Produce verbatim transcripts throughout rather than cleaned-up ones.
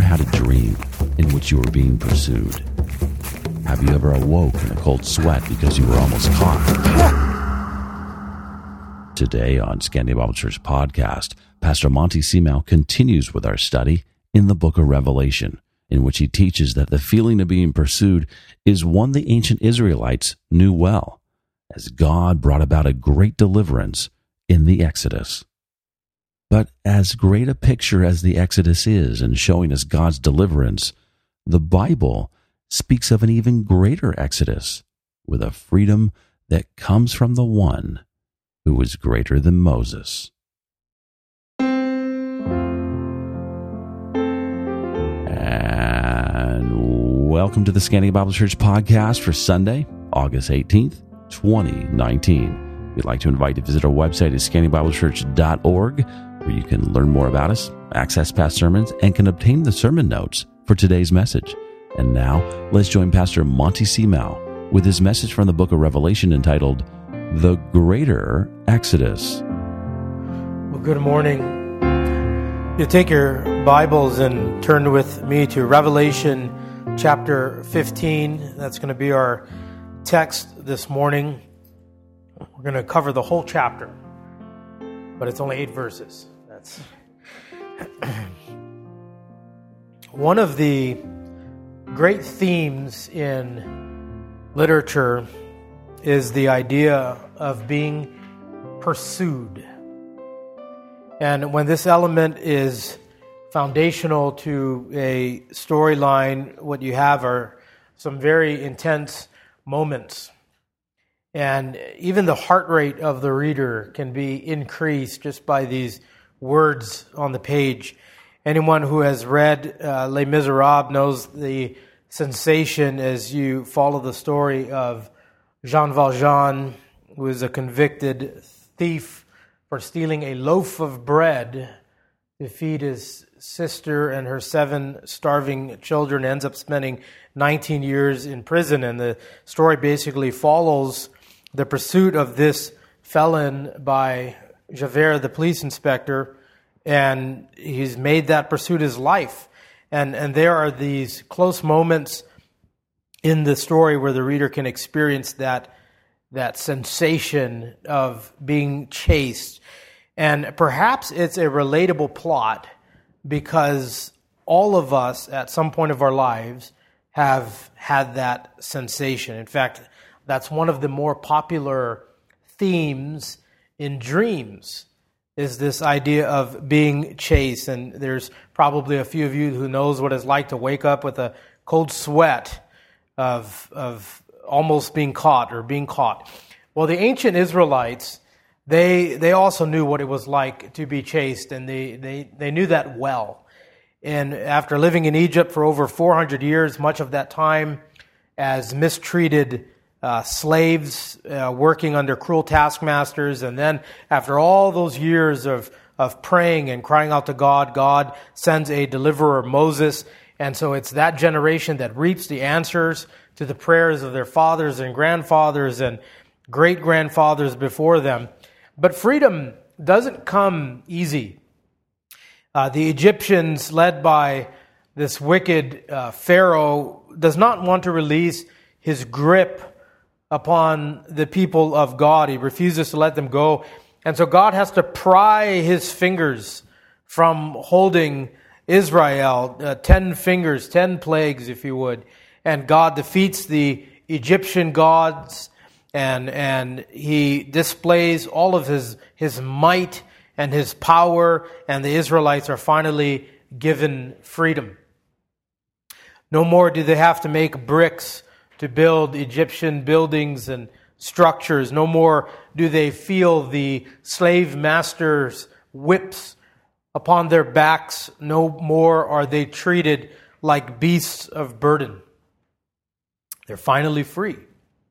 had a dream in which you were being pursued? Have you ever awoke in a cold sweat because you were almost caught? Today on Scandia Bible Church Podcast, Pastor Monty Seamau continues with our study in the book of Revelation, in which he teaches that the feeling of being pursued is one the ancient Israelites knew well, as God brought about a great deliverance in the Exodus. But as great a picture as the Exodus is in showing us God's deliverance, the Bible speaks of an even greater Exodus with a freedom that comes from the one who is greater than Moses. And welcome to the Scandia Bible Church Podcast for Sunday, August eighteenth, twenty nineteen. We'd like to invite you to visit our website at scandia bible church dot org, where you can learn more about us, access past sermons, and can obtain the sermon notes for today's message. And now, let's join Pastor Monty Seamau with his message from the book of Revelation entitled, The Greater Exodus. Well, good morning. You take your Bibles and turn with me to Revelation chapter fifteen. That's going to be our text this morning. We're going to cover the whole chapter, but it's only eight verses. That's one of the great themes in literature is the idea of being pursued. And when this element is foundational to a storyline, what you have are some very intense moments. And even the heart rate of the reader can be increased just by these words on the page. Anyone who has read uh, Les Miserables knows the sensation as you follow the story of Jean Valjean, who is a convicted thief for stealing a loaf of bread to feed his sister and her seven starving children, ends up spending nineteen years in prison. And the story basically follows the pursuit of this felon by Javert, the police inspector, and he's made that pursuit his life. And and there are these close moments in the story where the reader can experience that that sensation of being chased. And perhaps it's a relatable plot because all of us at some point of our lives have had that sensation. In fact, that's one of the more popular themes in dreams, is this idea of being chased. And there's probably a few of you who knows what it's like to wake up with a cold sweat of, of almost being caught or being caught. Well, the ancient Israelites, they they also knew what it was like to be chased, and they, they, they knew that well. And after living in Egypt for over four hundred years, much of that time as mistreated Uh, slaves uh, working under cruel taskmasters, and then after all those years of of praying and crying out to God, God sends a deliverer, Moses, and so it's that generation that reaps the answers to the prayers of their fathers and grandfathers and great-grandfathers before them. But freedom doesn't come easy. Uh, the Egyptians, led by this wicked uh, Pharaoh, does not want to release his grip upon the people of God. He refuses to let them go. And so God has to pry his fingers from holding Israel, uh, ten fingers, ten plagues, if you would. And God defeats the Egyptian gods, and and he displays all of his, his might and his power, and the Israelites are finally given freedom. No more do they have to make bricks to build Egyptian buildings and structures. No more do they feel the slave masters' whips upon their backs. No more are they treated like beasts of burden. They're finally free.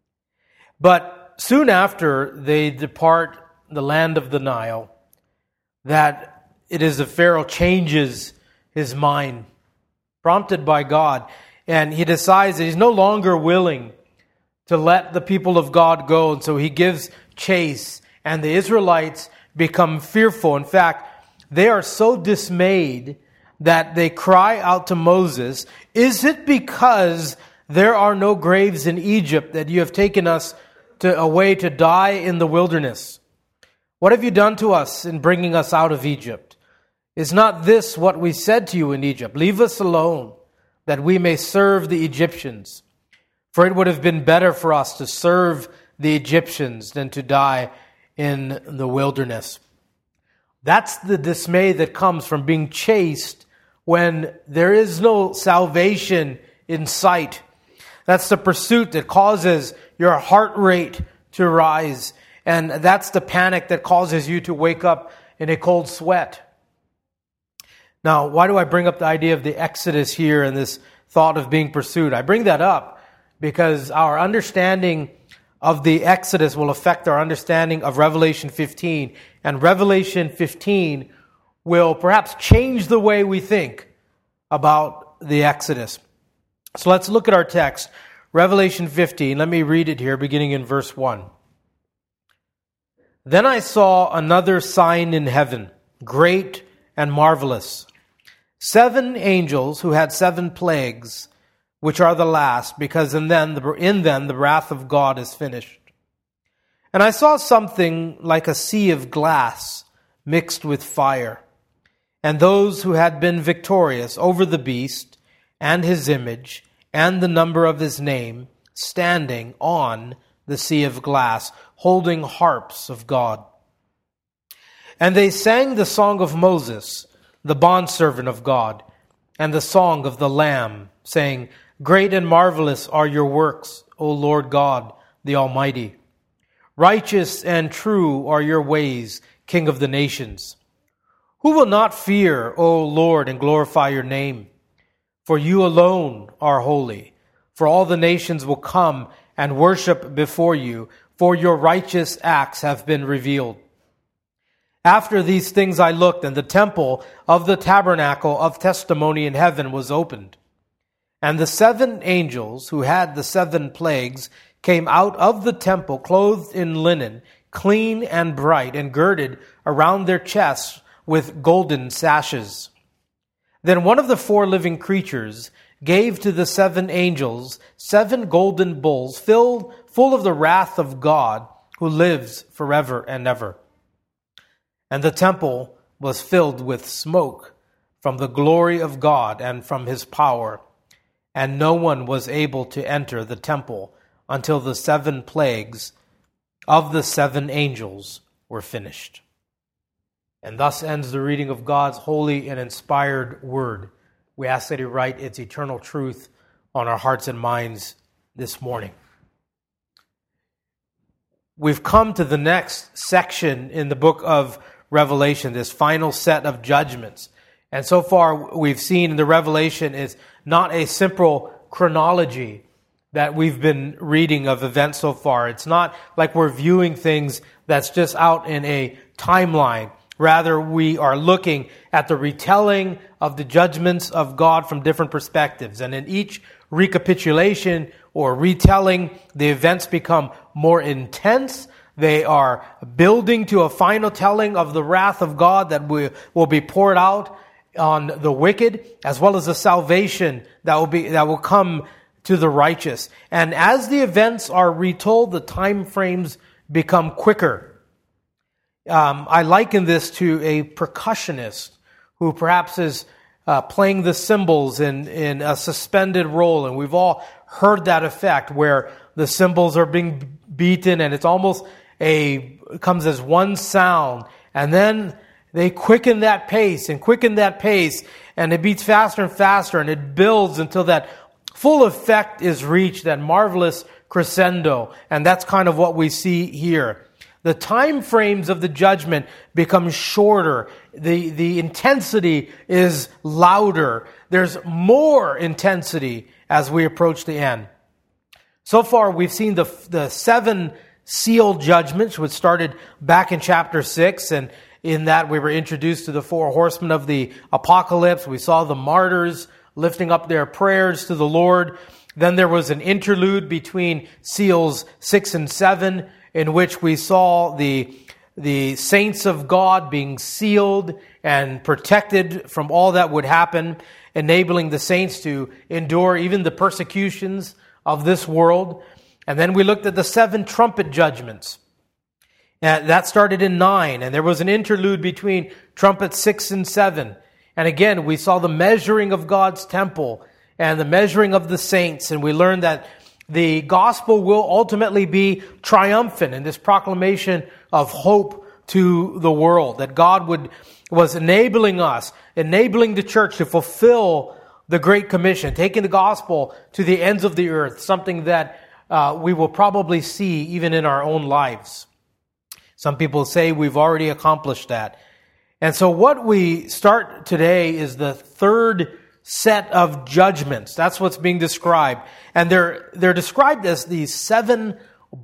But soon after they depart the land of the Nile, that it is the Pharaoh changes his mind, prompted by God, and he decides that he's no longer willing to let the people of God go. And so he gives chase, and the Israelites become fearful. In fact, they are so dismayed that they cry out to Moses, "Is it because there are no graves in Egypt that you have taken us to, away to die in the wilderness? What have you done to us in bringing us out of Egypt? Is not this what we said to you in Egypt? Leave us alone, that we may serve the Egyptians. For it would have been better for us to serve the Egyptians than to die in the wilderness." That's the dismay that comes from being chased when there is no salvation in sight. That's the pursuit that causes your heart rate to rise. And that's the panic that causes you to wake up in a cold sweat. Now, why do I bring up the idea of the Exodus here and this thought of being pursued? I bring that up because our understanding of the Exodus will affect our understanding of Revelation fifteen. And Revelation fifteen will perhaps change the way we think about the Exodus. So let's look at our text, Revelation fifteen. Let me read it here, beginning in verse one. "Then I saw another sign in heaven, great and marvelous. Seven angels who had seven plagues, which are the last, because in them, the, in them the wrath of God is finished. And I saw something like a sea of glass mixed with fire. And those who had been victorious over the beast and his image and the number of his name, standing on the sea of glass, holding harps of God. And they sang the song of Moses, the bondservant of God, and the song of the Lamb, saying, Great and marvelous are your works, O Lord God, the Almighty. Righteous and true are your ways, King of the nations. Who will not fear, O Lord, and glorify your name? For you alone are holy. For all the nations will come and worship before you, for your righteous acts have been revealed. After these things I looked, and the temple of the tabernacle of testimony in heaven was opened. And the seven angels who had the seven plagues came out of the temple, clothed in linen, clean and bright, and girded around their chests with golden sashes. Then one of the four living creatures gave to the seven angels seven golden bowls filled full of the wrath of God, who lives forever and ever. And the temple was filled with smoke from the glory of God and from his power. And no one was able to enter the temple until the seven plagues of the seven angels were finished. And thus ends the reading of God's holy and inspired word. We ask that He write its eternal truth on our hearts and minds this morning. We've come to the next section in the book of Revelation, this final set of judgments. And so far we've seen in the Revelation is not a simple chronology that we've been reading of events so far. It's not like we're viewing things that's just out in a timeline. Rather, we are looking at the retelling of the judgments of God from different perspectives. And in each recapitulation or retelling, the events become more intense. They are building to a final telling of the wrath of God that will, will be poured out on the wicked, as well as the salvation that will be that will come to the righteous. And as the events are retold, the time frames become quicker. Um, I liken this to a percussionist who perhaps is uh, playing the cymbals in, in a suspended roll. And we've all heard that effect where the cymbals are being beaten and it's almost a, it comes as one sound. And then they quicken that pace and quicken that pace and it beats faster and faster and it builds until that full effect is reached, that marvelous crescendo. And that's kind of what we see here. The time frames of the judgment become shorter. The, the intensity is louder. There's more intensity as we approach the end. So far, we've seen the, the seven seal judgments, which started back in chapter six. And in that, we were introduced to the four horsemen of the apocalypse. We saw the martyrs lifting up their prayers to the Lord. Then there was an interlude between seals six and seven, in which we saw the the saints of God being sealed and protected from all that would happen, enabling the saints to endure even the persecutions of this world. And then we looked at the seven trumpet judgments. And that started in nine, and there was an interlude between trumpet six and seven. And again, we saw the measuring of God's temple and the measuring of the saints, and we learned that the gospel will ultimately be triumphant in this proclamation of hope to the world, that God would was enabling us, enabling the church to fulfill the Great Commission, taking the gospel to the ends of the earth, something that uh, we will probably see even in our own lives. Some people say we've already accomplished that. And so what we start today is the third set of judgments. That's what's being described. And they're they're described as these seven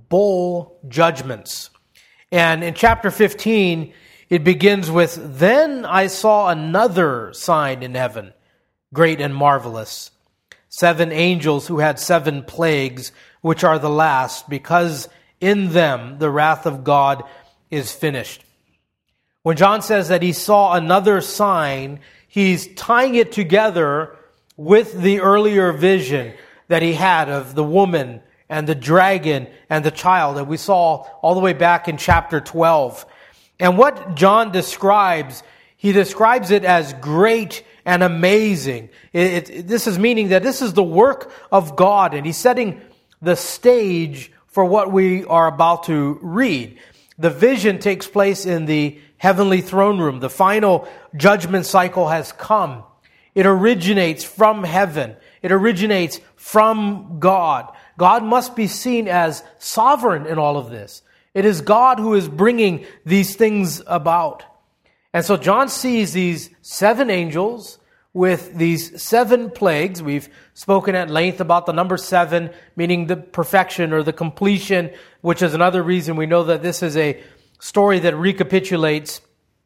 bowl judgments. And in chapter fifteen, it begins with, "Then I saw another sign in heaven, great and marvelous. Seven angels who had seven plagues, which are the last, because in them the wrath of God is finished." When John says that he saw another sign, he's tying it together with the earlier vision that he had of the woman and the dragon and the child that we saw all the way back in chapter twelve. And what John describes, he describes it as great and amazing. It, it, this is meaning that this is the work of God, and he's setting the stage for what we are about to read. The vision takes place in the heavenly throne room. The final judgment cycle has come. It originates from heaven. It originates from God. God must be seen as sovereign in all of this. It is God who is bringing these things about. And so John sees these seven angels with these seven plagues. We've spoken at length about the number seven, meaning the perfection or the completion, which is another reason we know that this is a story that recapitulates.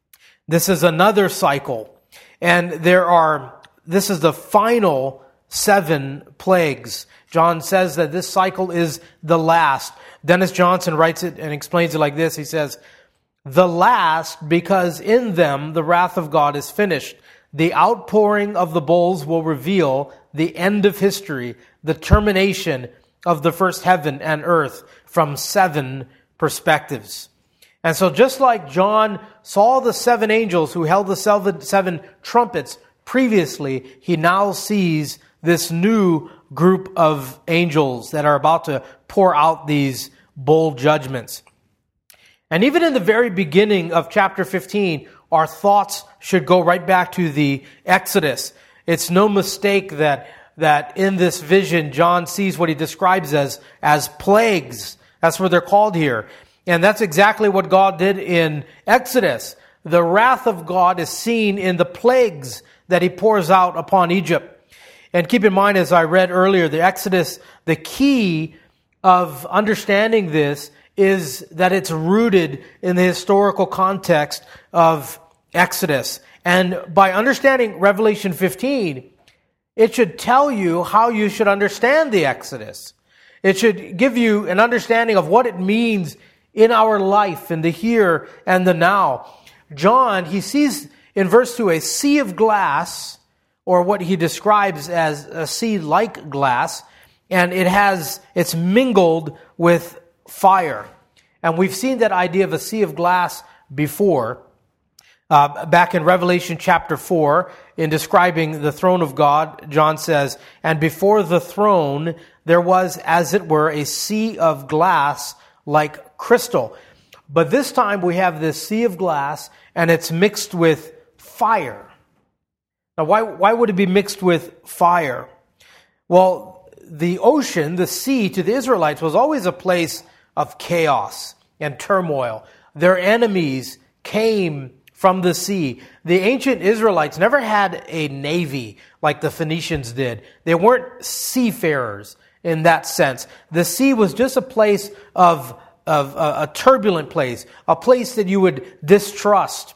This is another cycle. And there are, this is the final seven plagues. John says that this cycle is the last. Dennis Johnson writes it and explains it like this. He says, "The last, because in them the wrath of God is finished. The outpouring of the bowls will reveal the end of history, the termination of the first heaven and earth from seven perspectives." And so just like John saw the seven angels who held the seven, seven trumpets previously, he now sees this new group of angels that are about to pour out these bowl judgments. And even in the very beginning of chapter fifteen, our thoughts should go right back to the Exodus. It's no mistake that, that in this vision, John sees what he describes as, as plagues. That's what they're called here. And that's exactly what God did in Exodus. The wrath of God is seen in the plagues that he pours out upon Egypt. And keep in mind, as I read earlier, the Exodus, the key of understanding this is that it's rooted in the historical context of Exodus. And by understanding Revelation fifteen, it should tell you how you should understand the Exodus. It should give you an understanding of what it means in our life, in the here and the now. John, he sees in verse two a sea of glass, or what he describes as a sea like glass, and it has, it's mingled with fire. And we've seen that idea of a sea of glass before. Uh, back in Revelation chapter four, in describing the throne of God, John says, "And before the throne there was, as it were, a sea of glass like crystal." But this time we have this sea of glass, and it's mixed with fire. Now, why, why would it be mixed with fire? Well, the ocean, the sea, to the Israelites was always a place of chaos and turmoil. Their enemies came from the sea. The ancient Israelites never had a navy like the Phoenicians did. They weren't seafarers in that sense. The sea was just a place of, of uh, a turbulent place, a place that you would distrust.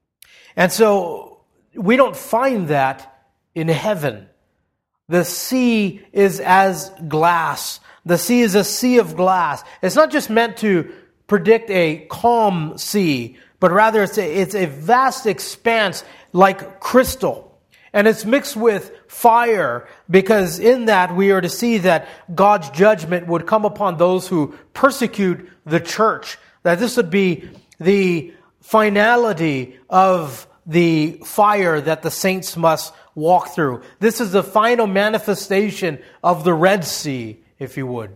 And so we don't find that in heaven. The sea is as glass. The sea is a sea of glass. It's not just meant to predict a calm sea, but rather it's a, it's a vast expanse like crystal. And it's mixed with fire, because in that we are to see that God's judgment would come upon those who persecute the church. That this would be the finality of the fire that the saints must walk through. This is the final manifestation of the Red Sea, if you would.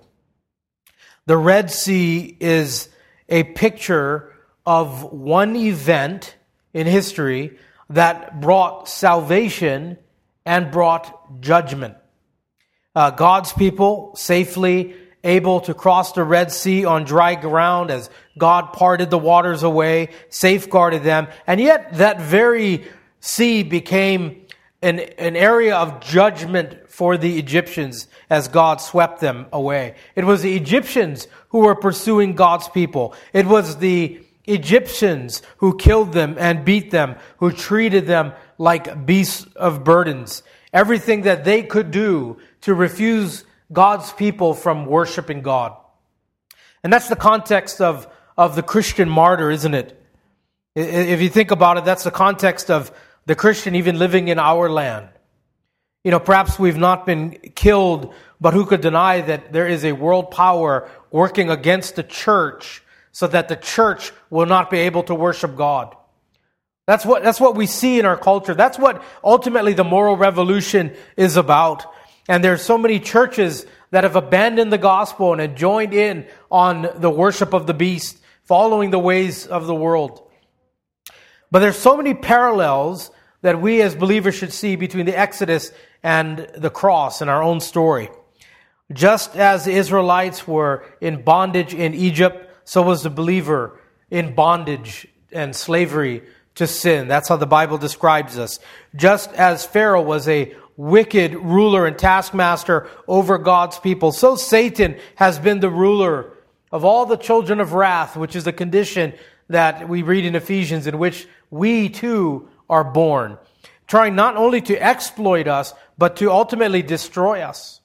The Red Sea is a picture of one event in history that brought salvation and brought judgment. Uh, God's people safely able to cross the Red Sea on dry ground as God parted the waters away, safeguarded them. And yet that very sea became an, an area of judgment for the Egyptians as God swept them away. It was the Egyptians who were pursuing God's people. It was the Egyptians who killed them and beat them, who treated them like beasts of burdens. Everything that they could do to refuse God's people from worshiping God. And that's the context of, of the Christian martyr, isn't it? If you think about it, that's the context of the Christian even living in our land. You know, perhaps we've not been killed, but who could deny that there is a world power working against the church so that the church will not be able to worship God. That's what, that's what we see in our culture. That's what ultimately the moral revolution is about. And there's so many churches that have abandoned the gospel and have joined in on the worship of the beast, following the ways of the world. But there's so many parallels that we as believers should see between the Exodus and the cross in our own story. Just as the Israelites were in bondage in Egypt, so was the believer in bondage and slavery to sin. That's how the Bible describes us. Just as Pharaoh was a wicked ruler and taskmaster over God's people, so Satan has been the ruler of all the children of wrath, which is the condition that we read in Ephesians, in which we too are born, trying not only to exploit us, but to ultimately destroy us.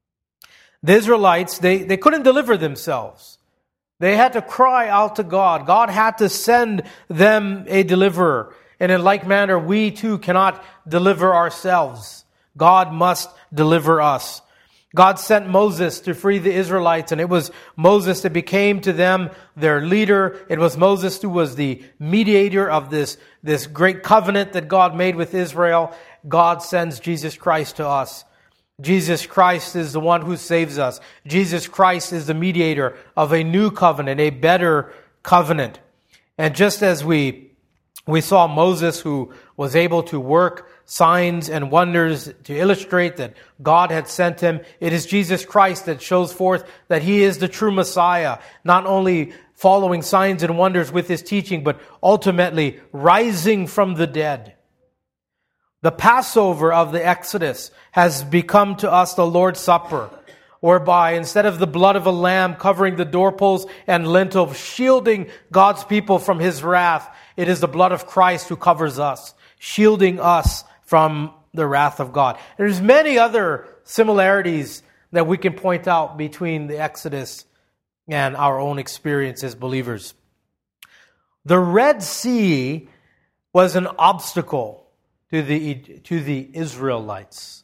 The Israelites, they, they couldn't deliver themselves. They had to cry out to God. God had to send them a deliverer. And in like manner, we too cannot deliver ourselves. God must deliver us. God sent Moses to free the Israelites, and it was Moses that became to them their leader. It was Moses who was the mediator of this, this great covenant that God made with Israel. God sends Jesus Christ to us. Jesus Christ is the one who saves us. Jesus Christ is the mediator of a new covenant, a better covenant. And just as we we saw Moses, who was able to work signs and wonders to illustrate that God had sent him, it is Jesus Christ that shows forth that he is the true Messiah, not only following signs and wonders with his teaching, but ultimately rising from the dead. The Passover of the Exodus has become to us the Lord's Supper, whereby instead of the blood of a lamb covering the doorposts and lintels, shielding God's people from his wrath, it is the blood of Christ who covers us, shielding us from the wrath of God. There's many other similarities that we can point out between the Exodus and our own experience as believers. The Red Sea was an obstacle to the to the Israelites.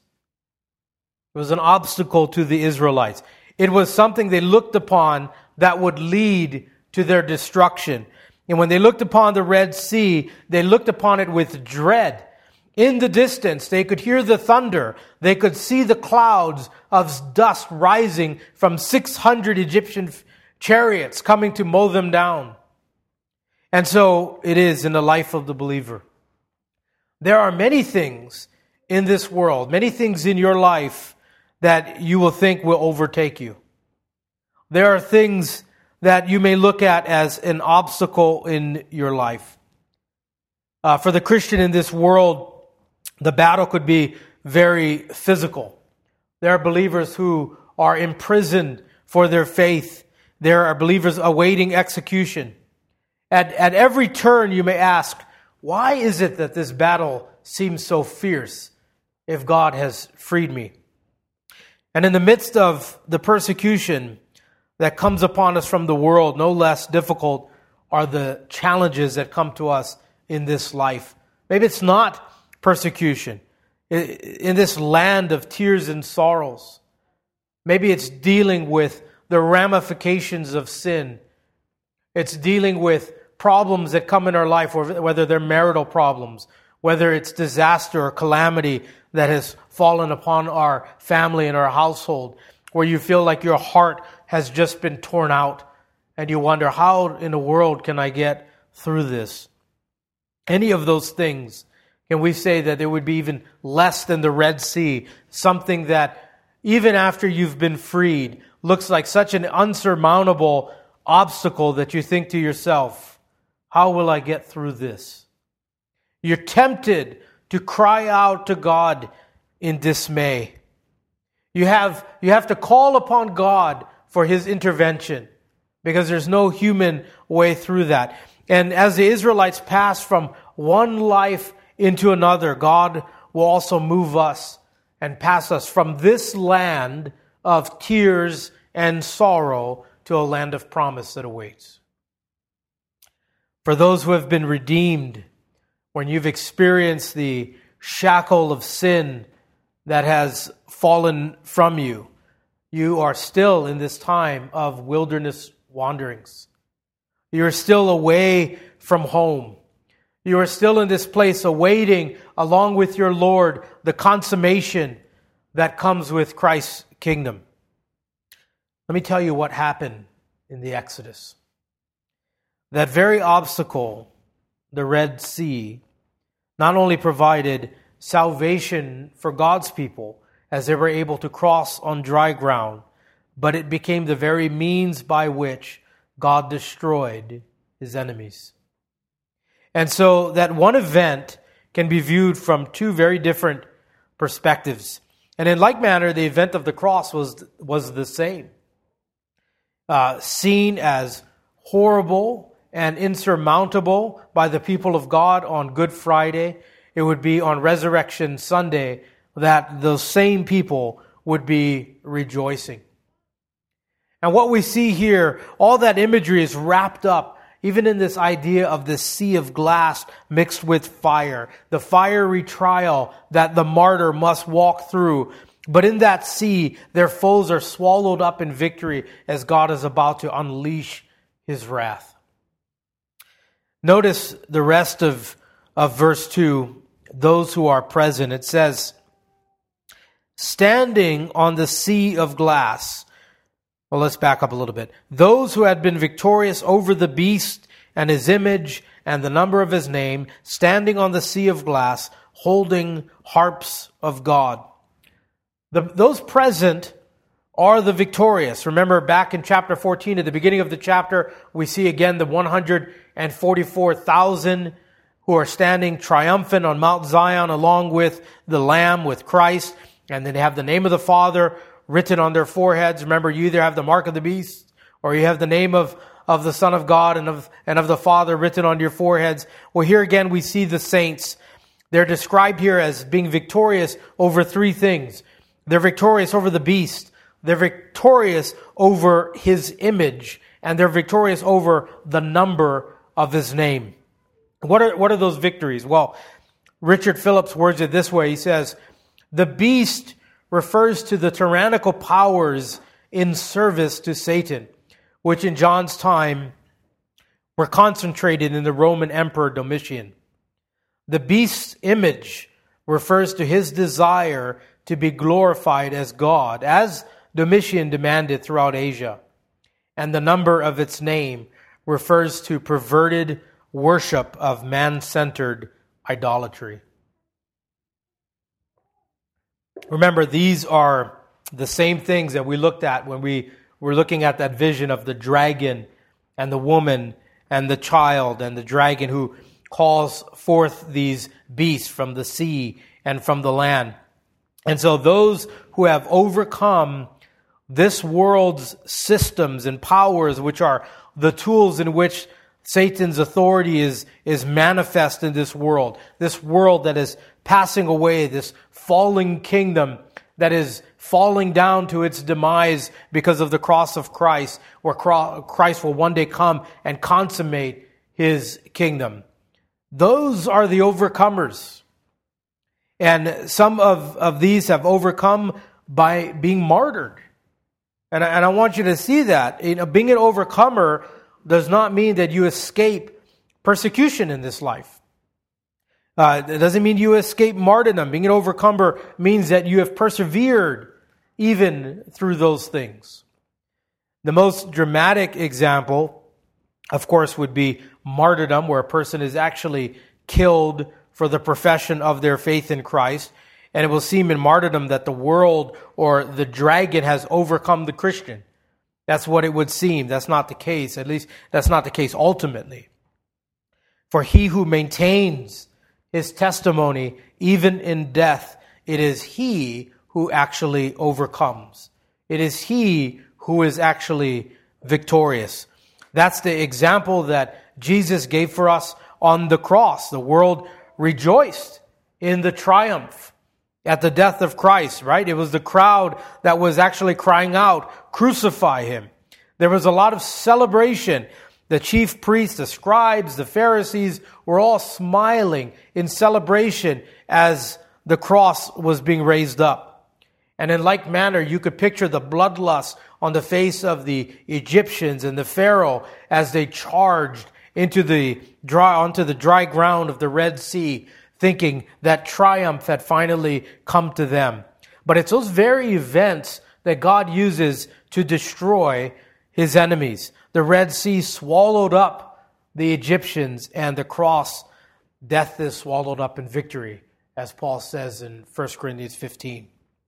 It was an obstacle to the Israelites. It was something they looked upon that would lead to their destruction. And when they looked upon the Red Sea, they looked upon it with dread. In the distance, they could hear the thunder. They could see the clouds of dust rising from six hundred Egyptian chariots coming to mow them down. And so it is in the life of the believer. There are many things in this world, many things in your life that you will think will overtake you. There are things that you may look at as an obstacle in your life. Uh, for the Christian in this world, the battle could be very physical. There are believers who are imprisoned for their faith. There are believers awaiting execution. At, at every turn you may ask, why is it that this battle seems so fierce if God has freed me? And in the midst of the persecution, that comes upon us from the world, no less difficult are the challenges that come to us in this life. Maybe it's not persecution in this land of tears and sorrows. Maybe it's dealing with the ramifications of sin. It's dealing with problems that come in our life, whether they're marital problems, whether it's disaster or calamity that has fallen upon our family and our household, where you feel like your heart has just been torn out and you wonder, how in the world can I get through this? Any of those things, can we say that it would be even less than the Red Sea, something that even after you've been freed, looks like such an unsurmountable obstacle that you think to yourself, how will I get through this? You're tempted to cry out to God in dismay. You have, you have to call upon God for His intervention because there's no human way through that. And as the Israelites pass from one life into another, God will also move us and pass us from this land of tears and sorrow to a land of promise that awaits. For those who have been redeemed, when you've experienced the shackle of sin that has fallen from you, you are still in this time of wilderness wanderings. You are still away from home. You are still in this place awaiting, along with your Lord, the consummation that comes with Christ's kingdom. Let me tell you what happened in the Exodus. That very obstacle, the Red Sea, not only provided salvation for God's people as they were able to cross on dry ground, but it became the very means by which God destroyed His enemies. And so that one event can be viewed from two very different perspectives. And in like manner, the event of the cross was, was the same. Uh, seen as horrible and insurmountable by the people of God on Good Friday, it would be on Resurrection Sunday that those same people would be rejoicing. And what we see here, all that imagery is wrapped up even in this idea of this sea of glass mixed with fire, the fiery trial that the martyr must walk through. But in that sea, their foes are swallowed up in victory as God is about to unleash His wrath. Notice the rest of, of verse two, those who are present. It says, standing on the sea of glass. Well, let's back up a little bit. Those who had been victorious over the beast and his image and the number of his name, standing on the sea of glass, holding harps of God. The, those present are the victorious. Remember back in chapter fourteen, at the beginning of the chapter, we see again the one hundred forty-four thousand who are standing triumphant on Mount Zion along with the Lamb, with Christ. And then they have the name of the Father written on their foreheads. Remember, you either have the mark of the beast or you have the name of, of the Son of God and of, and of the Father written on your foreheads. Well, here again we see the saints. They're described here as being victorious over three things. They're victorious over the beast. They're victorious over his image. And they're victorious over the number of his name. What are, what are those victories? Well, Richard Phillips words it this way. He says, the beast refers to the tyrannical powers in service to Satan, which in John's time were concentrated in the Roman Emperor Domitian. The beast's image refers to his desire to be glorified as God, as Domitian demanded throughout Asia. And the number of its name refers to perverted worship of man-centered idolatry. Remember, these are the same things that we looked at when we were looking at that vision of the dragon and the woman and the child and the dragon who calls forth these beasts from the sea and from the land. And so those who have overcome this world's systems and powers, which are the tools in which Satan's authority is, is manifest in this world, this world that is passing away, this falling kingdom that is falling down to its demise because of the cross of Christ, where Christ will one day come and consummate his kingdom. Those are the overcomers. And some of, of these have overcome by being martyred. And I, and I want you to see that. You know, being an overcomer does not mean that you escape persecution in this life. Uh, it doesn't mean you escape martyrdom. Being an overcomer means that you have persevered even through those things. The most dramatic example, of course, would be martyrdom, where a person is actually killed for the profession of their faith in Christ. And it will seem in martyrdom that the world or the dragon has overcome the Christian. That's what it would seem. That's not the case. At least that's not the case ultimately. For he who maintains his testimony, even in death, it is he who actually overcomes. It is he who is actually victorious. That's the example that Jesus gave for us on the cross. The world rejoiced in the triumph at the death of Christ, right? It was the crowd that was actually crying out, "Crucify him." There was a lot of celebration. The chief priests, the scribes, the Pharisees were all smiling in celebration as the cross was being raised up. And in like manner, you could picture the bloodlust on the face of the Egyptians and the Pharaoh as they charged into the dry, onto the dry ground of the Red Sea, thinking that triumph had finally come to them. But it's those very events that God uses to destroy his enemies. The Red Sea swallowed up the Egyptians, and the cross, death is swallowed up in victory, as Paul says in First Corinthians fifteen.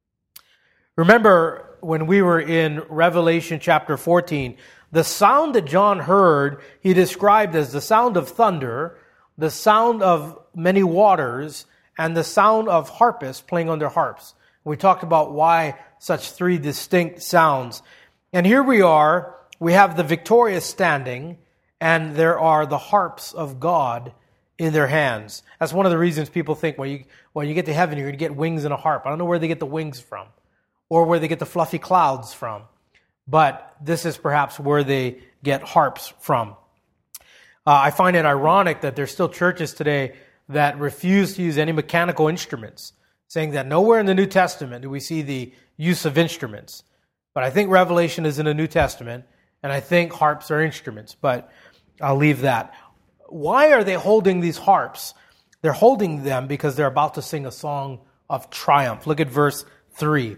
Remember when we were in Revelation chapter fourteen, the sound that John heard, he described as the sound of thunder, the sound of many waters, and the sound of harpists playing on their harps. We talked about why such three distinct sounds. And here we are, we have the victorious standing, and there are the harps of God in their hands. That's one of the reasons people think when you, when you get to heaven, you're going to get wings and a harp. I don't know where they get the wings from, or where they get the fluffy clouds from. But this is perhaps where they get harps from. Uh, I find it ironic that there's still churches today that refuse to use any mechanical instruments, saying that nowhere in the New Testament do we see the use of instruments. But I think Revelation is in the New Testament, and I think harps are instruments, but I'll leave that. Why are they holding these harps? They're holding them because they're about to sing a song of triumph. Look at verse three.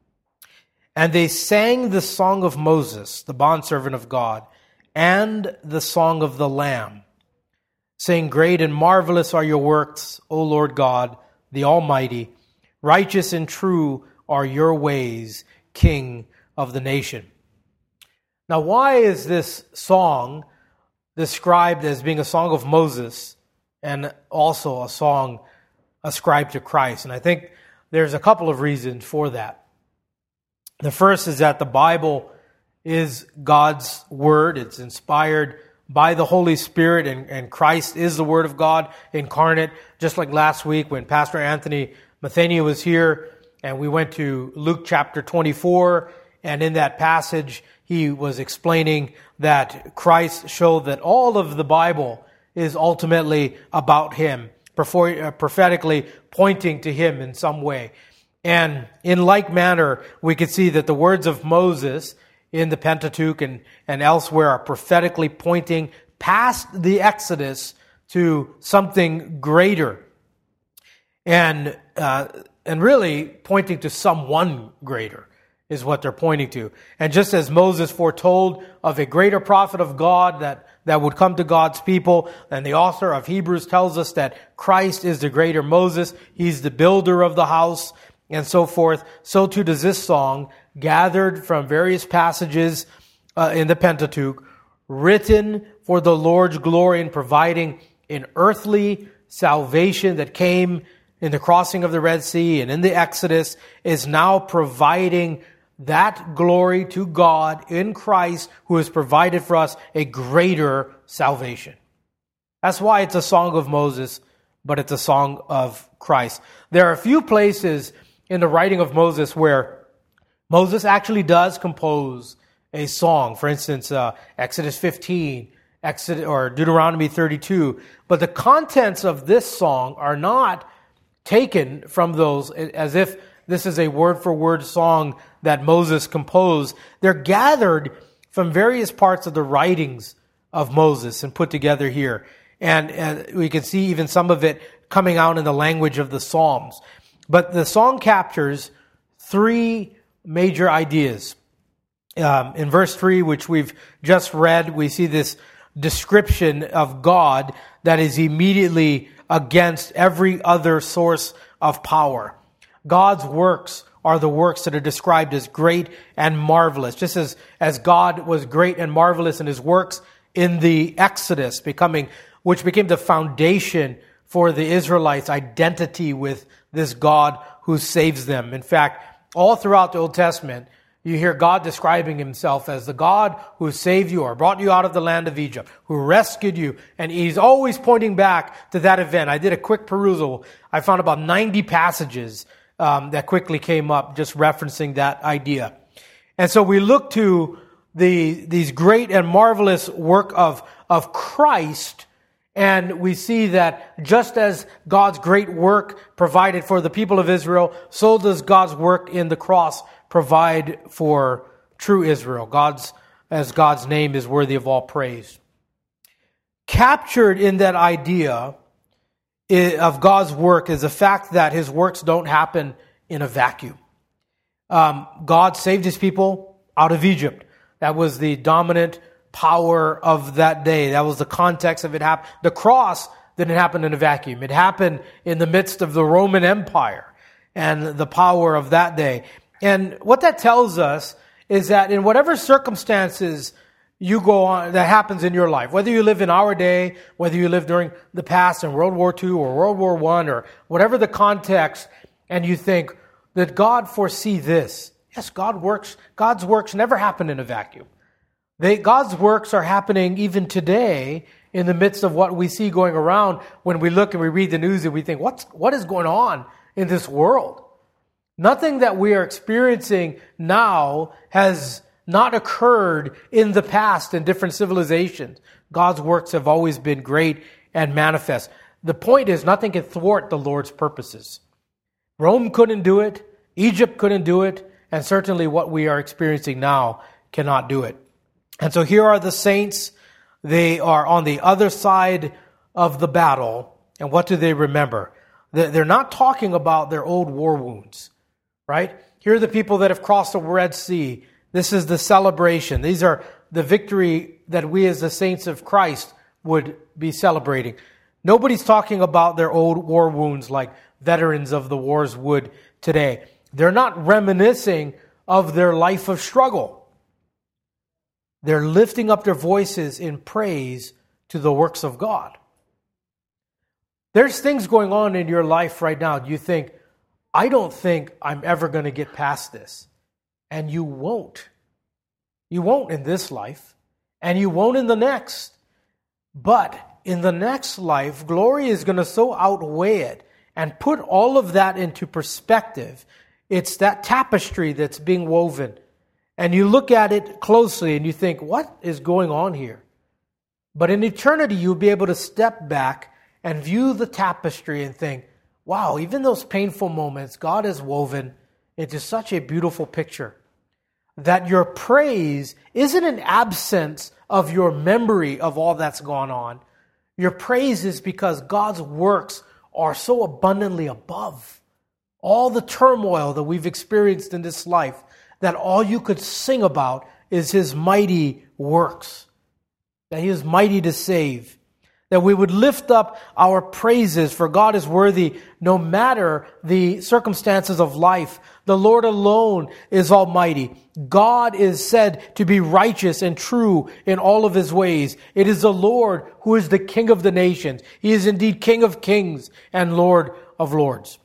And they sang the song of Moses, the bondservant of God, and the song of the Lamb, saying, "Great and marvelous are your works, O Lord God, the Almighty. Righteous and true are your ways, King of the nation." Now, why is this song described as being a song of Moses and also a song ascribed to Christ? And I think there's a couple of reasons for that. The first is that the Bible is God's Word. It's inspired by the Holy Spirit, and, and Christ is the Word of God incarnate. Just like last week when Pastor Anthony Mathania was here, and we went to Luke chapter twenty-four, and in that passage, he was explaining that Christ showed that all of the Bible is ultimately about Him, prophetically pointing to Him in some way. And in like manner, we could see that the words of Moses in the Pentateuch and, and elsewhere are prophetically pointing past the Exodus to something greater. And uh, and really pointing to someone greater is what they're pointing to. And just as Moses foretold of a greater prophet of God that, that would come to God's people, and the author of Hebrews tells us that Christ is the greater Moses, He's the builder of the house, and so forth, so too does this song, gathered from various passages uh, in the Pentateuch, written for the Lord's glory and providing an earthly salvation that came in the crossing of the Red Sea and in the Exodus, is now providing that glory to God in Christ, who has provided for us a greater salvation. That's why it's a song of Moses, but it's a song of Christ. There are a few places in the writing of Moses where Moses actually does compose a song. For instance, uh, Exodus fifteen, Exodus or Deuteronomy thirty-two. But the contents of this song are not taken from those as if this is a word-for-word song that Moses composed. They're gathered from various parts of the writings of Moses and put together here. And, and we can see even some of it coming out in the language of the Psalms. But the song captures three major ideas. Um, in verse three, which we've just read, we see this description of God that is immediately against every other source of power. God's works are the works that are described as great and marvelous. Just as, as God was great and marvelous in his works in the Exodus, becoming, which became the foundation for the Israelites' identity with this God who saves them. In fact, all throughout the Old Testament, you hear God describing himself as the God who saved you or brought you out of the land of Egypt, who rescued you. And he's always pointing back to that event. I did a quick perusal. I found about ninety passages um, that quickly came up just referencing that idea. And so we look to the these great and marvelous work of, of Christ, and we see that just as God's great work provided for the people of Israel, so does God's work in the cross provide for true Israel, God's as God's name is worthy of all praise. Captured in that idea of God's work is the fact that his works don't happen in a vacuum. Um, God saved his people out of Egypt. That was the dominant power of that day. That was the context of it happening. The cross didn't happen in a vacuum. It happened in the midst of the Roman Empire and the power of that day. And what that tells us is that in whatever circumstances you go on, that happens in your life, whether you live in our day, whether you live during the past in World War Two or World War One or whatever the context, and you think that God foresee this. Yes, God works. God's works never happen in a vacuum. They, God's works are happening even today in the midst of what we see going around when we look and we read the news and we think, what's, what is going on in this world? Nothing that we are experiencing now has not occurred in the past in different civilizations. God's works have always been great and manifest. The point is, nothing can thwart the Lord's purposes. Rome couldn't do it. Egypt couldn't do it. And certainly what we are experiencing now cannot do it. And so here are the saints. They are on the other side of the battle. And what do they remember? They're not talking about their old war wounds. Right? Here are the people that have crossed the Red Sea. This is the celebration. These are the victory that we as the saints of Christ would be celebrating. Nobody's talking about their old war wounds like veterans of the wars would today. They're not reminiscing of their life of struggle. They're lifting up their voices in praise to the works of God. There's things going on in your life right now. You think, I don't think I'm ever going to get past this. And you won't. You won't in this life. And you won't in the next. But in the next life, glory is going to so outweigh it and put all of that into perspective. It's that tapestry that's being woven. And you look at it closely and you think, what is going on here? But in eternity, you'll be able to step back and view the tapestry and think, wow, even those painful moments, God has woven into such a beautiful picture. That your praise isn't an absence of your memory of all that's gone on. Your praise is because God's works are so abundantly above all the turmoil that we've experienced in this life, that all you could sing about is his mighty works, that he is mighty to save. That we would lift up our praises, for God is worthy no matter the circumstances of life. The Lord alone is almighty. God is said to be righteous and true in all of his ways. It is the Lord who is the King of the nations. He is indeed King of kings and Lord of lords.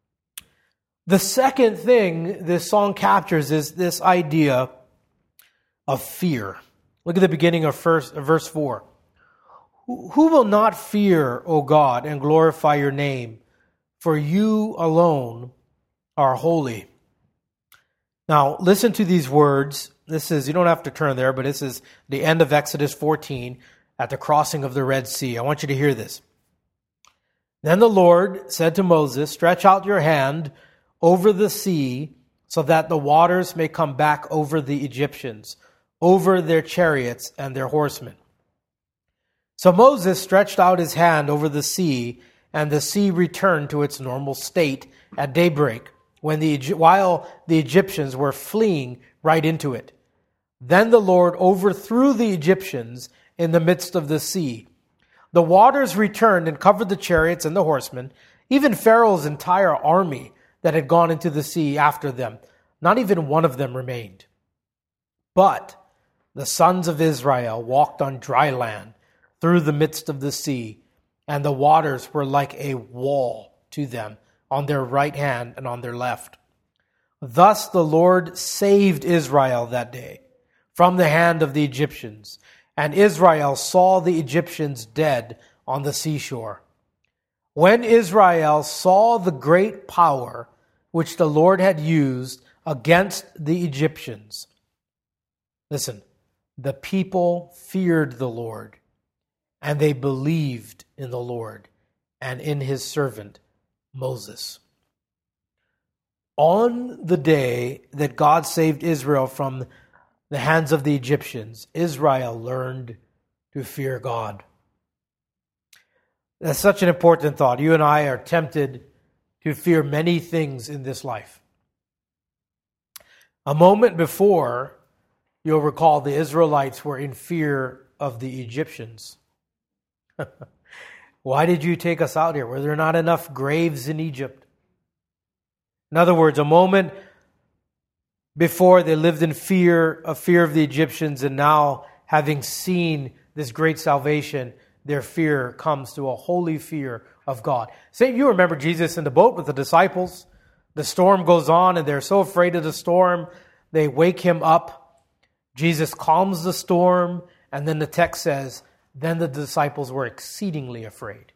The second thing this song captures is this idea of fear. Look at the beginning of first, verse four. Who will not fear, O God, and glorify your name? For you alone are holy. Now, listen to these words. This is, you don't have to turn there, but this is the end of Exodus fourteen at the crossing of the Red Sea. I want you to hear this. Then the Lord said to Moses, "Stretch out your hand over the sea so that the waters may come back over the Egyptians, over their chariots and their horsemen." So Moses stretched out his hand over the sea, and the sea returned to its normal state at daybreak, when the while the Egyptians were fleeing right into it. Then the Lord overthrew the Egyptians in the midst of the sea. The waters returned and covered the chariots and the horsemen, even Pharaoh's entire army that had gone into the sea after them. Not even one of them remained. But the sons of Israel walked on dry land through the midst of the sea, and the waters were like a wall to them on their right hand and on their left. Thus the Lord saved Israel that day from the hand of the Egyptians, and Israel saw the Egyptians dead on the seashore. When Israel saw the great power which the Lord had used against the Egyptians, listen, the people feared the Lord, and they believed in the Lord and in his servant Moses. On the day that God saved Israel from the hands of the Egyptians, Israel learned to fear God. That's such an important thought. You and I are tempted to fear many things in this life. A moment before, you'll recall the Israelites were in fear of the Egyptians. Why did you take us out here? Were there not enough graves in Egypt? In other words, a moment before they lived in fear, a fear of the Egyptians, and now having seen this great salvation, their fear comes to a holy fear of God. Say, you remember Jesus in the boat with the disciples. The storm goes on and they're so afraid of the storm, they wake him up. Jesus calms the storm, and then the text says, then the disciples were exceedingly afraid.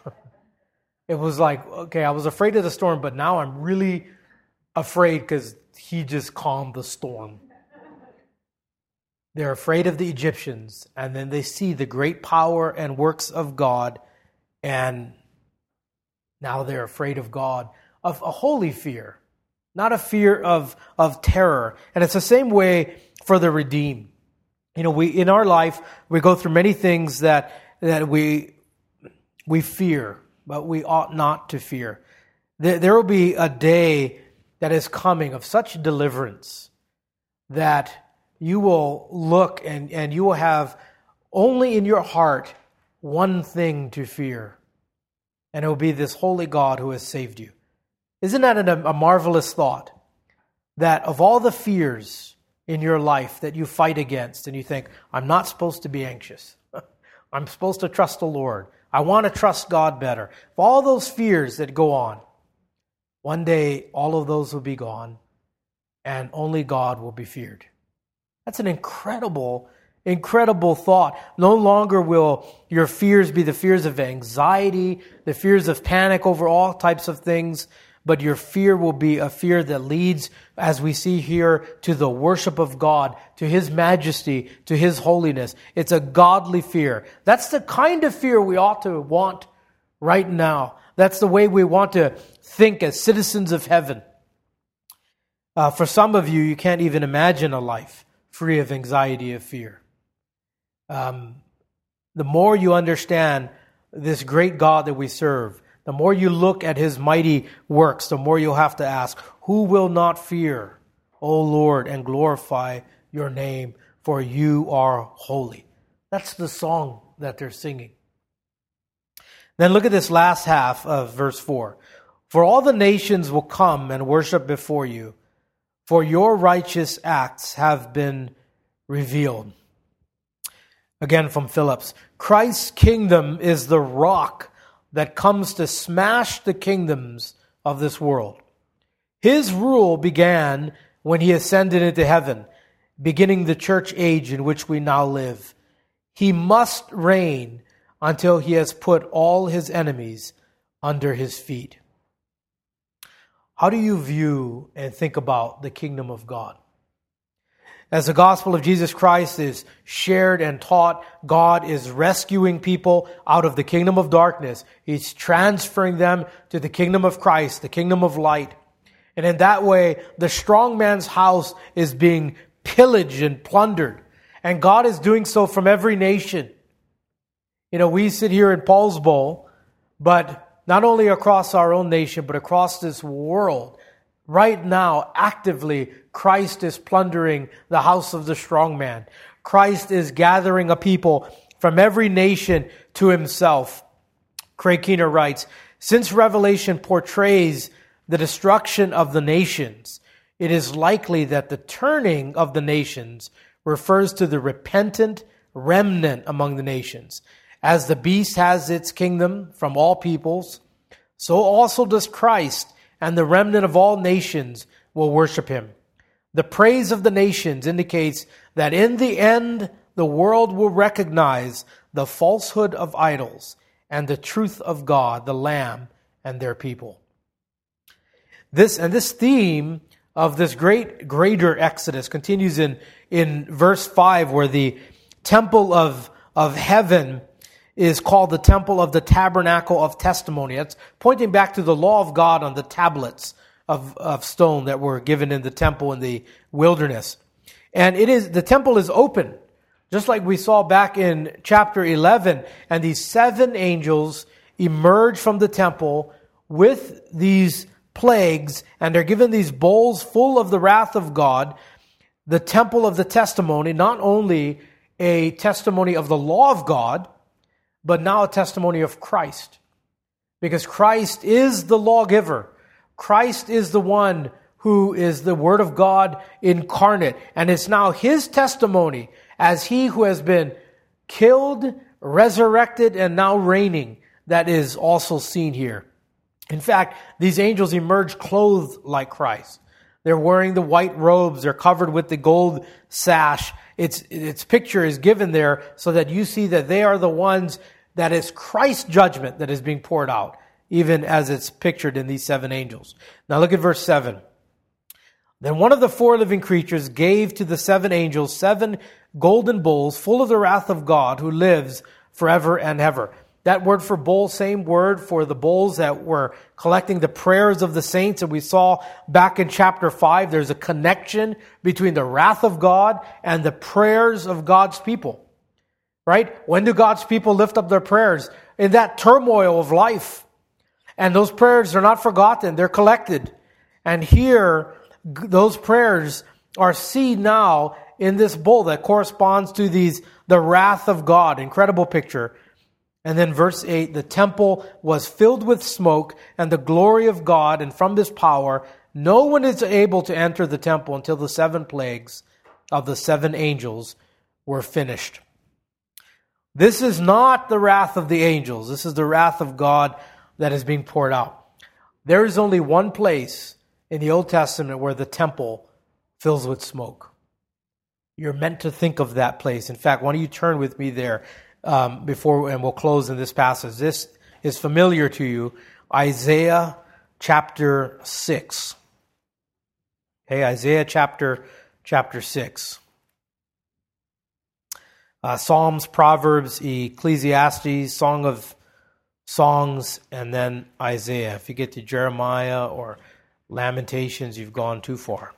It was like, okay, I was afraid of the storm, but now I'm really afraid because he just calmed the storm. They're afraid of the Egyptians, and then they see the great power and works of God, and now they're afraid of God, of a holy fear, not a fear of, of terror. And it's the same way for the redeemed. You know, we in our life, we go through many things that that we we fear, but we ought not to fear. There, there will be a day that is coming of such deliverance that you will look and, and you will have only in your heart one thing to fear. And it will be this holy God who has saved you. Isn't that a, a marvelous thought? That of all the fears in your life that you fight against and you think, I'm not supposed to be anxious. I'm supposed to trust the Lord. I want to trust God better. Of all those fears that go on, one day all of those will be gone and only God will be feared. That's an incredible, incredible thought. No longer will your fears be the fears of anxiety, the fears of panic over all types of things, but your fear will be a fear that leads, as we see here, to the worship of God, to His majesty, to His holiness. It's a godly fear. That's the kind of fear we ought to want right now. That's the way we want to think as citizens of heaven. Uh, for some of you, you can't even imagine a life free of anxiety of fear. Um, the more you understand this great God that we serve, the more you look at His mighty works, the more you'll have to ask, who will not fear, O Lord, and glorify your name, for you are holy. That's the song that they're singing. Then look at this last half of verse four. For all the nations will come and worship before you, for your righteous acts have been revealed. Again from Phillips. Christ's kingdom is the rock that comes to smash the kingdoms of this world. His rule began when He ascended into heaven, beginning the church age in which we now live. He must reign until He has put all His enemies under His feet. How do you view and think about the kingdom of God? As the gospel of Jesus Christ is shared and taught, God is rescuing people out of the kingdom of darkness. He's transferring them to the kingdom of Christ, the kingdom of light. And in that way, the strong man's house is being pillaged and plundered. And God is doing so from every nation. You know, we sit here in Paul's Bowl, but not only across our own nation, but across this world, right now, actively, Christ is plundering the house of the strong man. Christ is gathering a people from every nation to himself. Craig Keener writes, since Revelation portrays the destruction of the nations, it is likely that the turning of the nations refers to the repentant remnant among the nations. As the beast has its kingdom from all peoples, so also does Christ, and the remnant of all nations will worship him. The praise of the nations indicates that in the end, the world will recognize the falsehood of idols and the truth of God, the Lamb, and their people. This and this theme of this great greater Exodus continues in, in verse five, where the temple of, of heaven is called the temple of the tabernacle of testimony. That's pointing back to the law of God on the tablets of, of stone that were given in the temple in the wilderness. And it is the temple is open, just like we saw back in chapter eleven. And these seven angels emerge from the temple with these plagues, and they're given these bowls full of the wrath of God, the temple of the testimony, not only a testimony of the law of God, but now a testimony of Christ. Because Christ is the lawgiver. Christ is the one who is the Word of God incarnate. And it's now his testimony as he who has been killed, resurrected, and now reigning that is also seen here. In fact, these angels emerge clothed like Christ. They're wearing the white robes. They're covered with the gold sash. Its, its picture is given there so that you see that they are the ones that is Christ's judgment that is being poured out, even as it's pictured in these seven angels. Now look at verse seven. Then one of the four living creatures gave to the seven angels seven golden bowls full of the wrath of God who lives forever and ever. That word for bowl, same word for the bowls that were collecting the prayers of the saints. And we saw back in chapter five, there's a connection between the wrath of God and the prayers of God's people. Right? When do God's people lift up their prayers? In that turmoil of life. And those prayers are not forgotten. They're collected. And here, those prayers are seen now in this bowl that corresponds to these the wrath of God. Incredible picture. And then verse eight, the temple was filled with smoke and the glory of God, and from this power, no one is able to enter the temple until the seven plagues of the seven angels were finished. This is not the wrath of the angels. This is the wrath of God that is being poured out. There is only one place in the Old Testament where the temple fills with smoke. You're meant to think of that place. In fact, why don't you turn with me there um, before, and we'll close in this passage. This is familiar to you. Isaiah chapter six. Okay, Isaiah chapter chapter six. Uh, Psalms, Proverbs, Ecclesiastes, Song of Songs, and then Isaiah. If you get to Jeremiah or Lamentations, you've gone too far.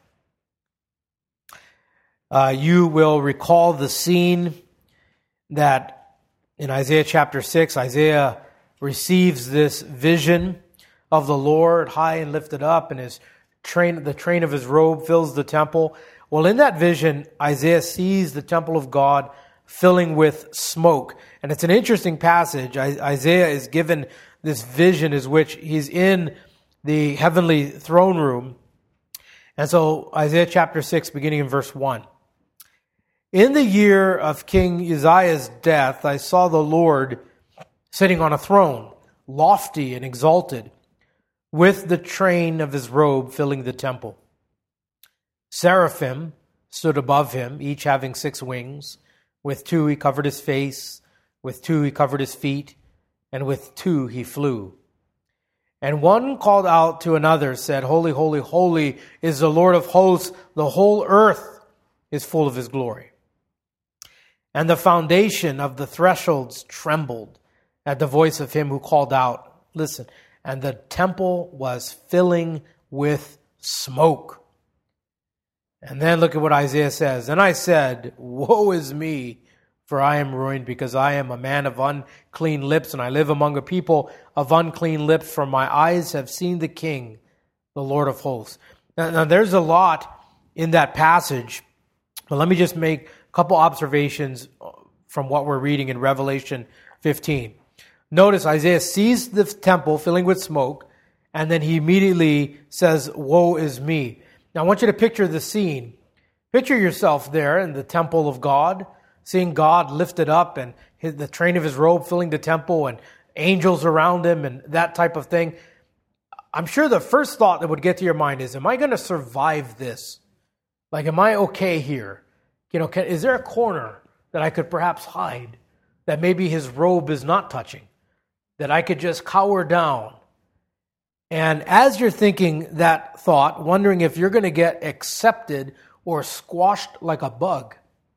Uh, you will recall the scene that in Isaiah chapter six, Isaiah receives this vision of the Lord high and lifted up, and his train, the train of his robe fills the temple. Well, in that vision, Isaiah sees the temple of God filling with smoke. And it's an interesting passage. Isaiah is given this vision as which he's in the heavenly throne room. And so Isaiah chapter six, beginning in verse one. In the year of King Uzziah's death, I saw the Lord sitting on a throne, lofty and exalted, with the train of his robe filling the temple. Seraphim stood above him, each having six wings. With two he covered his face, with two he covered his feet, and with two he flew. And one called out to another, said, Holy, holy, holy is the Lord of hosts. The whole earth is full of his glory. And the foundation of the thresholds trembled at the voice of him who called out. Listen, and the temple was filling with smoke. And then look at what Isaiah says. And I said, woe is me, for I am ruined, because I am a man of unclean lips, and I live among a people of unclean lips, for my eyes have seen the King, the Lord of hosts. Now, now there's a lot in that passage, but let me just make a couple observations from what we're reading in Revelation fifteen. Notice Isaiah sees the temple filling with smoke, and then he immediately says, woe is me. Now I want you to picture the scene. Picture yourself there in the temple of God, seeing God lifted up and his, the train of his robe filling the temple and angels around him and that type of thing. I'm sure the first thought that would get to your mind is, am I going to survive this? Like, am I okay here? You know, can, is there a corner that I could perhaps hide that maybe his robe is not touching, that I could just cower down? And as you're thinking that thought, wondering if you're going to get accepted or squashed like a bug,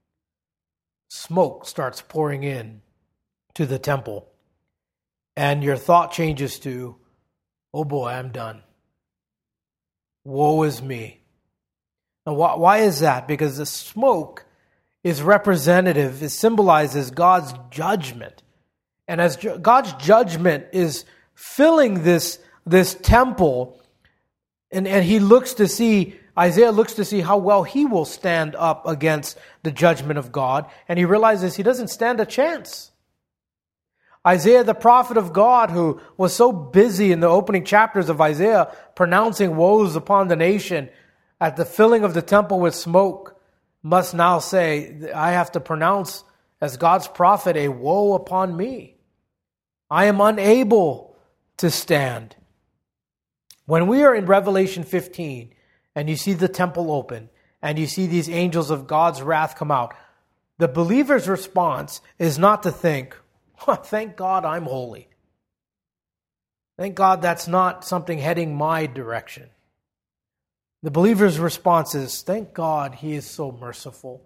smoke starts pouring in to the temple. And your thought changes to, oh boy, I'm done. Woe is me. Now, why, why is that? Because the smoke is representative, it symbolizes God's judgment. And as ju- God's judgment is filling this, this temple, and, and he looks to see, Isaiah looks to see how well he will stand up against the judgment of God, and he realizes he doesn't stand a chance. Isaiah, the prophet of God, who was so busy in the opening chapters of Isaiah pronouncing woes upon the nation at the filling of the temple with smoke, must now say, I have to pronounce as God's prophet a woe upon me. I am unable to stand. When we are in Revelation fifteen, and you see the temple open, and you see these angels of God's wrath come out, the believer's response is not to think, oh, thank God I'm holy. Thank God that's not something heading my direction. The believer's response is, thank God he is so merciful.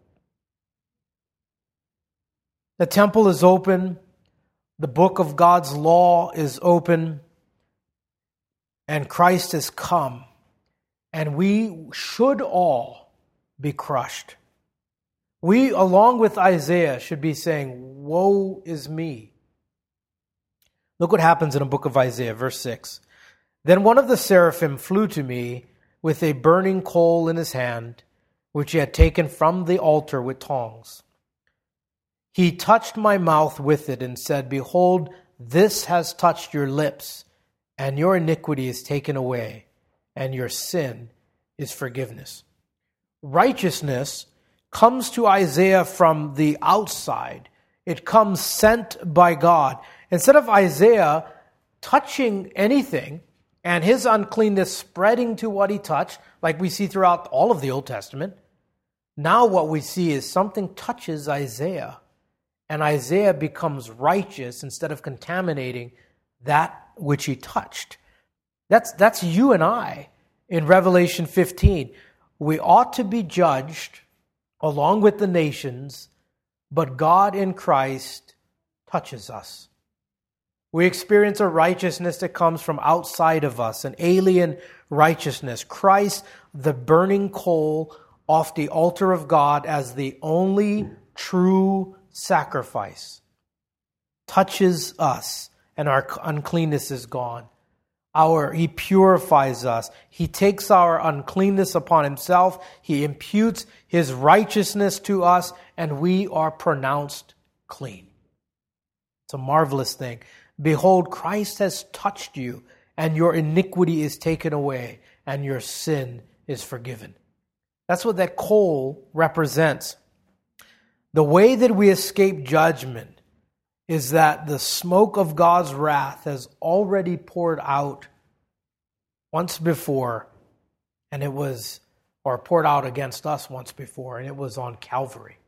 The temple is open. The book of God's law is open. And Christ has come. And we should all be crushed. We, along with Isaiah, should be saying, woe is me. Look what happens in the book of Isaiah, verse six. Then one of the seraphim flew to me with a burning coal in his hand, which he had taken from the altar with tongs. He touched my mouth with it and said, behold, this has touched your lips, and your iniquity is taken away, and your sin is forgiveness. Righteousness comes to Isaiah from the outside. It comes sent by God. Instead of Isaiah touching anything and his uncleanness spreading to what he touched, like we see throughout all of the Old Testament, now what we see is something touches Isaiah, and Isaiah becomes righteous instead of contaminating that which he touched. That's, that's you and I in Revelation fifteen. We ought to be judged along with the nations, but God in Christ touches us. We experience a righteousness that comes from outside of us, an alien righteousness. Christ, the burning coal off the altar of God as the only true sacrifice, touches us and our uncleanness is gone. Our, he purifies us. He takes our uncleanness upon himself. He imputes his righteousness to us, and we are pronounced clean. It's a marvelous thing. Behold, Christ has touched you, and your iniquity is taken away, and your sin is forgiven. That's what that coal represents. The way that we escape judgment is that the smoke of God's wrath has already poured out once before, and it was, or poured out against us once before, and it was on Calvary.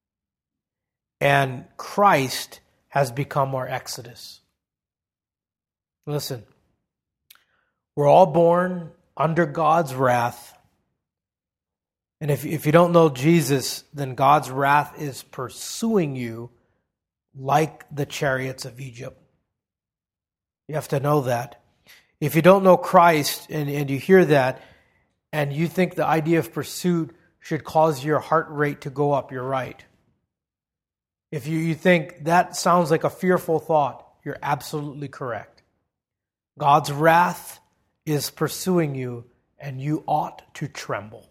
And Christ has become our exodus. Listen, We're all born under God's wrath. And if, if you don't know Jesus, then God's wrath is pursuing you like the chariots of Egypt. You have to know that. If you don't know Christ and, and you hear that and you think the idea of pursuit should cause your heart rate to go up, you're right. If you, you think that sounds like a fearful thought, you're absolutely correct. God's wrath is pursuing you and you ought to tremble.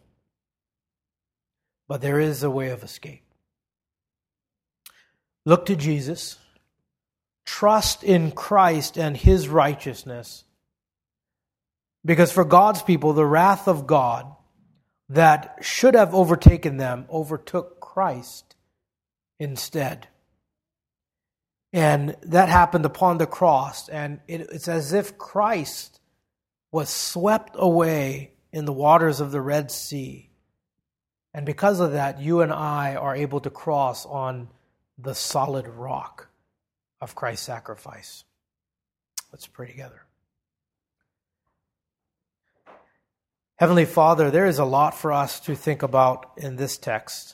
But there is a way of escape. Look to Jesus. Trust in Christ and His righteousness. Because for God's people, the wrath of God that should have overtaken them overtook Christ instead. And that happened upon the cross. And it, it's as if Christ was swept away in the waters of the Red Sea. And because of that, you and I are able to cross on the solid rock of Christ's sacrifice. Let's pray together. Heavenly Father, there is a lot for us to think about in this text.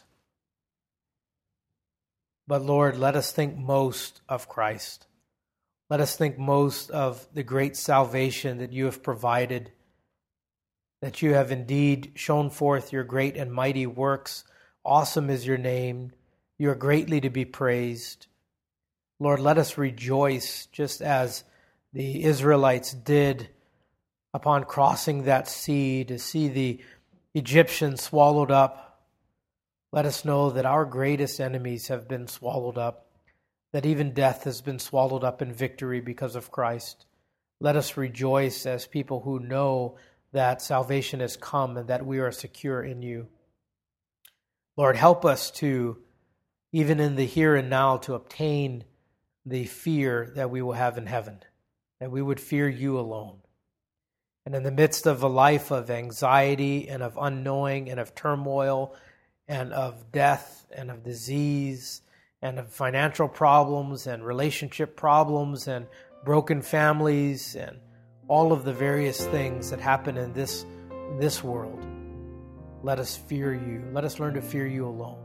But Lord, let us think most of Christ. Let us think most of the great salvation that you have provided, that you have indeed shown forth your great and mighty works. Awesome is your name. You are greatly to be praised. Lord, let us rejoice just as the Israelites did upon crossing that sea to see the Egyptians swallowed up. Let us know that our greatest enemies have been swallowed up, that even death has been swallowed up in victory because of Christ. Let us rejoice as people who know that salvation has come and that we are secure in you. Lord, help us to, even in the here and now, to obtain the fear that we will have in heaven, that we would fear you alone. And in the midst of a life of anxiety and of unknowing and of turmoil and of death and of disease and of financial problems and relationship problems and broken families and all of the various things that happen in this, this world, let us fear you. Let us learn to fear you alone.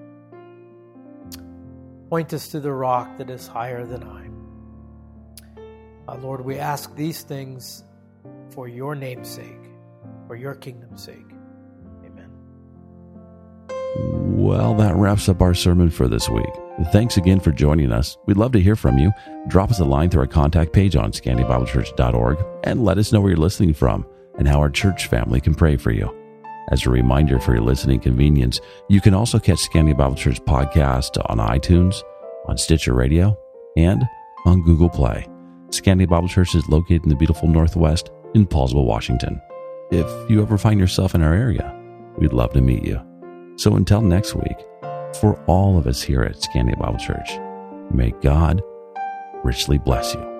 Point us to the rock that is higher than I. Uh, Lord, we ask these things for your name's sake, for your kingdom's sake. Amen. Well, that wraps up our sermon for this week. Thanks again for joining us. We'd love to hear from you. Drop us a line through our contact page on scandia bible church dot org and let us know where you're listening from and how our church family can pray for you. As a reminder for your listening convenience, you can also catch Scandia Bible Church podcast on iTunes, on Stitcher Radio, and on Google Play. Scandia Bible Church is located in the beautiful Northwest in Paulsville, Washington. If you ever find yourself in our area, we'd love to meet you. So until next week, for all of us here at Scandia Bible Church, may God richly bless you.